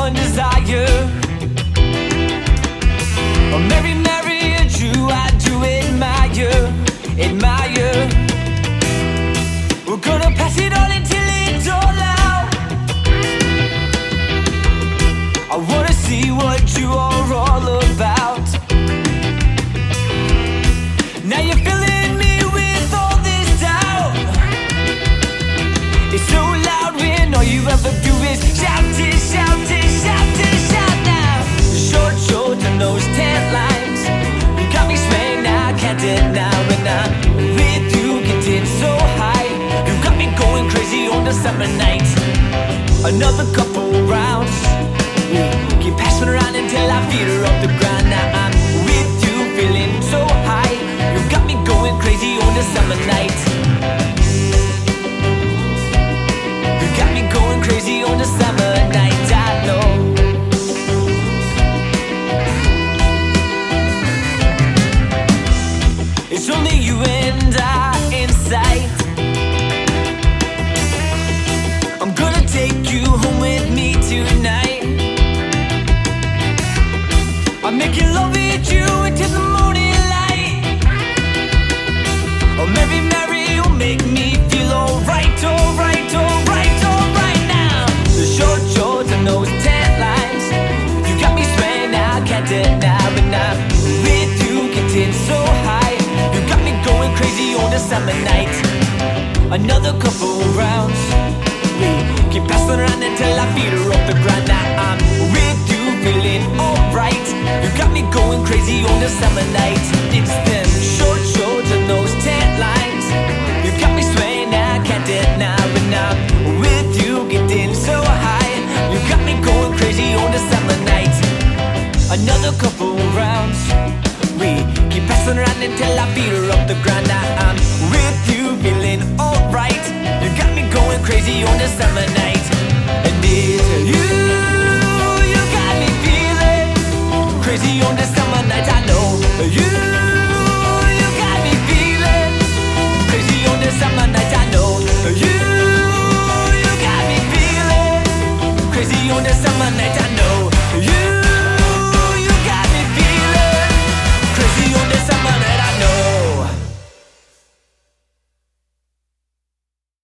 one desire. Oh, Mary, Mary, and you, I do admire. We're gonna pass it all until it's all out. I wanna see what you are all about. Now you're filling me with all this doubt. It's so loud when all you ever do is shout it, shout it, shout it, shout now. Short, short and those tan lines, you got me swaying, I can't deny. When I'm with you, getting so high, you got me going crazy on the summer night. Another couple rounds, keep passing around until I feet her off the ground. Now I'm with you, feeling so high, you got me going crazy on the summer night. You got me going crazy on the summer night, I know. It's only you and I in sight. I'm gonna take you home with me tonight. I'm making love with you until the morning light. Oh, Mary, Mary, you'll make me feel alright, alright, alright, alright now. The short shorts and those tan lines, you got me swaying, I can't deny. When I'm with you, getting so high, you got me going crazy on the summer night. Another couple rounds, we keep passing around until I feet her off the ground. Now I'm with you, feeling alright, you got me going crazy on the summer night. It's them short